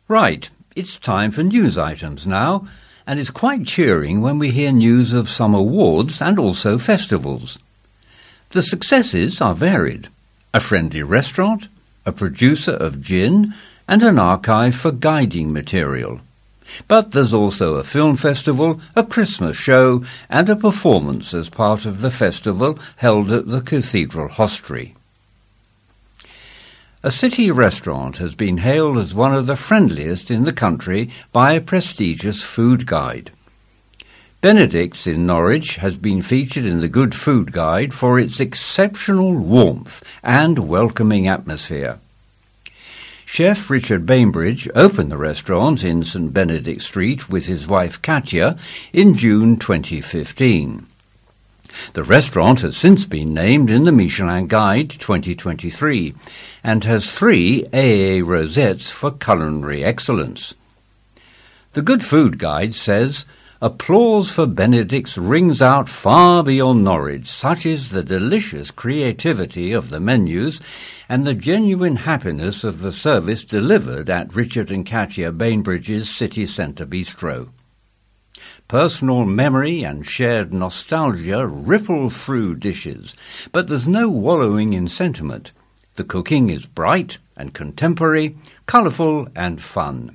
Right, it's time for news items now, and it's quite cheering when we hear news of some awards and also festivals. The successes are varied: a friendly restaurant, a producer of gin, and an archive for guiding material. But there's also a film festival, a Christmas show, and a performance as part of the festival held at the Cathedral Hostelry. A city restaurant has been hailed as one of the friendliest in the country by a prestigious food guide. Benedict's in Norwich has been featured in the Good Food Guide for its exceptional warmth and welcoming atmosphere. Chef Richard Bainbridge opened the restaurant in St Benedict Street with his wife Katya in June 2015. The restaurant has since been named in the Michelin Guide 2023 and has 3 AA rosettes for culinary excellence. The Good Food Guide says, "Applause for Benedict's rings out far beyond Norwich. Such is the delicious creativity of the menus and the genuine happiness of the service delivered at Richard and Katya Bainbridge's city centre bistro. Personal memory and shared nostalgia ripple through dishes, but there's no wallowing in sentiment. The cooking is bright and contemporary, colourful and fun."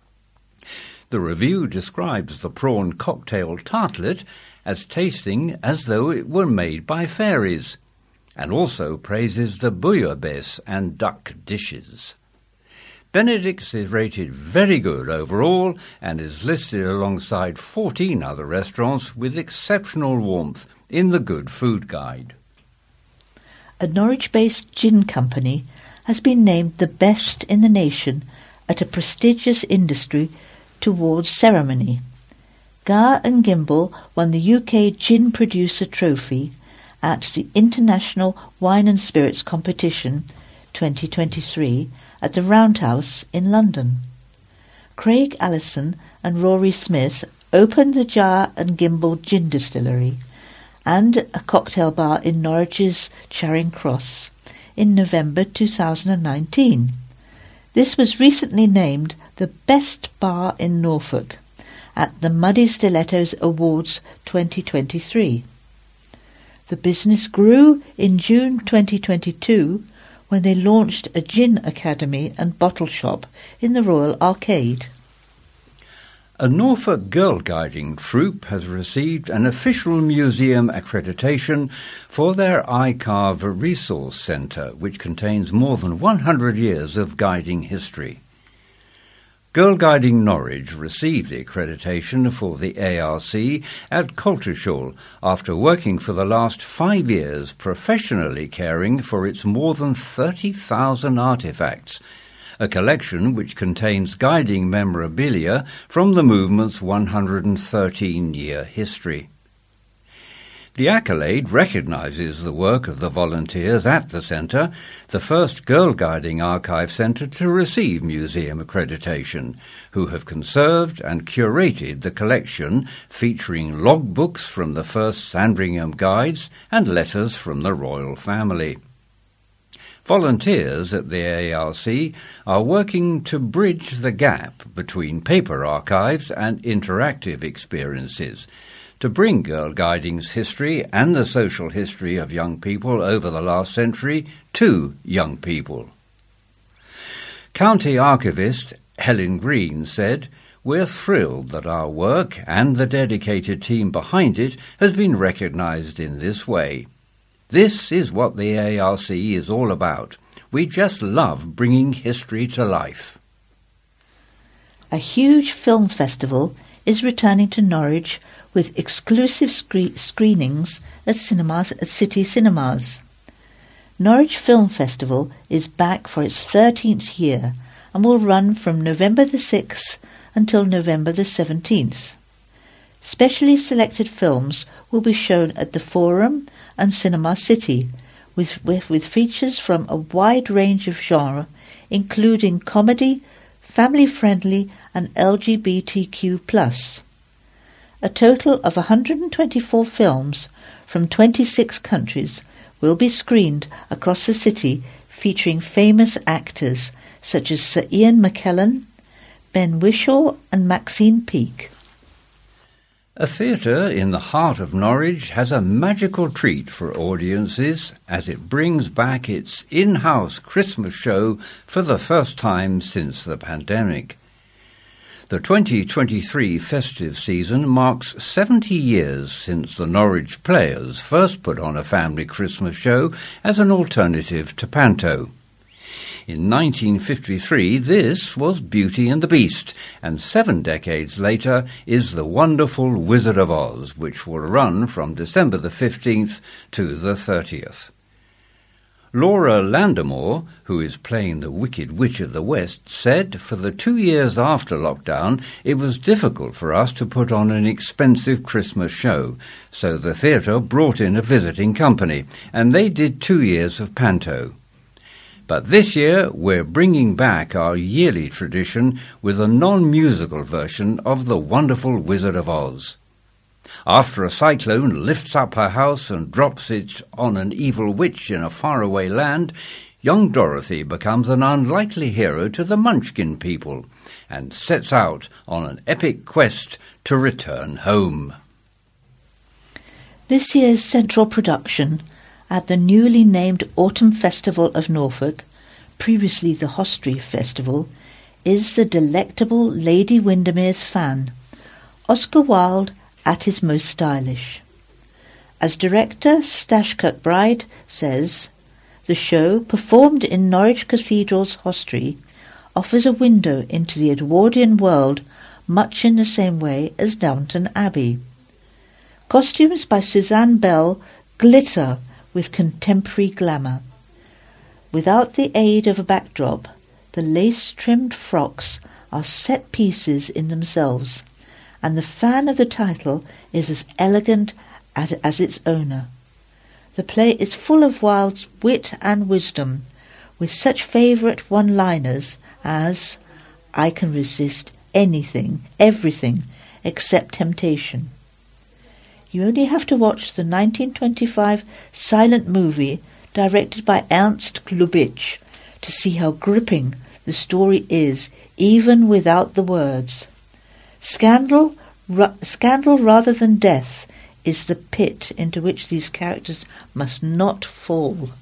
The review describes the prawn cocktail tartlet as tasting as though it were made by fairies, and also praises the bouillabaisse and duck dishes. Benedict's is rated very good overall and is listed alongside 14 other restaurants with exceptional warmth in the Good Food Guide. A Norwich-based gin company has been named the best in the nation at a prestigious industry awards ceremony. Gar and Gimble won the UK Gin Producer Trophy at the International Wine and Spirits Competition 2023 at the Roundhouse in London. Craig Allison and Rory Smith opened the Jar and Gimble Gin Distillery and a cocktail bar in Norwich's Charing Cross in November 2019. This was recently named the best bar in Norfolk at the Muddy Stilettos Awards 2023. The business grew in June 2022 when they launched a gin academy and bottle shop in the Royal Arcade. A Norfolk girl guiding troupe has received an official museum accreditation for their iCarve Resource Centre, which contains more than 100 years of guiding history. Girl Guiding Norwich received the accreditation for the ARC at Coltishall after working for the last 5 years professionally caring for its more than 30,000 artefacts, a collection which contains guiding memorabilia from the movement's 113-year history. The accolade recognises the work of the volunteers at the centre, the first girl guiding archive centre to receive museum accreditation, who have conserved and curated the collection featuring logbooks from the first Sandringham guides and letters from the royal family. Volunteers at the ARC are working to bridge the gap between paper archives and interactive experiences, to bring girl guiding's history and the social history of young people over the last century to young people. County Archivist Helen Green said, "We're thrilled that our work and the dedicated team behind it has been recognised in this way. This is what the ARC is all about. We just love bringing history to life." A huge film festival is returning to Norwich with exclusive screenings at City Cinemas. Norwich Film Festival is back for its 13th year and will run from November the 6th until November the 17th. Specially selected films will be shown at the Forum and Cinema City, with features from a wide range of genre, including comedy, family-friendly and LGBTQ+. A total of 124 films from 26 countries will be screened across the city, featuring famous actors such as Sir Ian McKellen, Ben Whishaw and Maxine Peake. A theatre in the heart of Norwich has a magical treat for audiences as it brings back its in-house Christmas show for the first time since the pandemic. The 2023 festive season marks 70 years since the Norwich Players first put on a family Christmas show as an alternative to Panto. In 1953, this was Beauty and the Beast, and 7 decades later is The Wonderful Wizard of Oz, which will run from December the 15th to the 30th. Laura Landemore, who is playing the Wicked Witch of the West, said for the 2 years after lockdown it was difficult for us to put on an expensive Christmas show, so the theatre brought in a visiting company, and they did 2 years of Panto. But this year we're bringing back our yearly tradition with a non-musical version of The Wonderful Wizard of Oz. After a cyclone lifts up her house and drops it on an evil witch in a faraway land, young Dorothy becomes an unlikely hero to the Munchkin people and sets out on an epic quest to return home. This year's central production at the newly named Autumn Festival of Norfolk, previously the Hostre Festival, is the delectable Lady Windermere's Fan, Oscar Wilde at his most stylish. As director Stash Kirkbride says, the show, performed in Norwich Cathedral's Hostre, offers a window into the Edwardian world much in the same way as Downton Abbey. Costumes by Suzanne Bell glitter with contemporary glamour. Without the aid of a backdrop, the lace-trimmed frocks are set pieces in themselves, and the fan of the title is as elegant as its owner. The play is full of Wilde's wit and wisdom, with such favourite one-liners as, "I can resist anything, everything, except temptation." You only have to watch the 1925 silent movie directed by Ernst Lubitsch to see how gripping the story is, even without the words. Scandal rather than death is the pit into which these characters must not fall.